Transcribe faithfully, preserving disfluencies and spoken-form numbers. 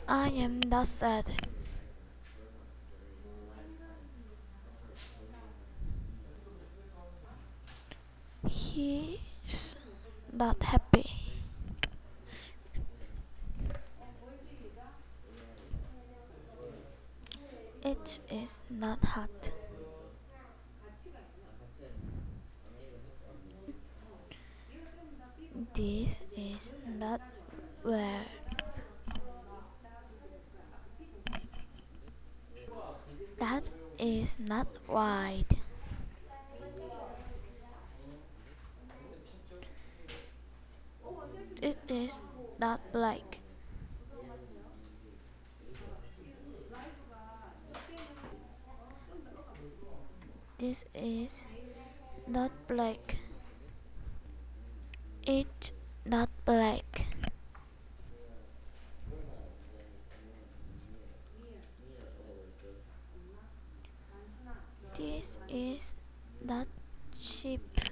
I am not sad. He's not happy. It is not hot. This is not where. That is not white. It is not black. This is not black. It's not black. This is not cheap.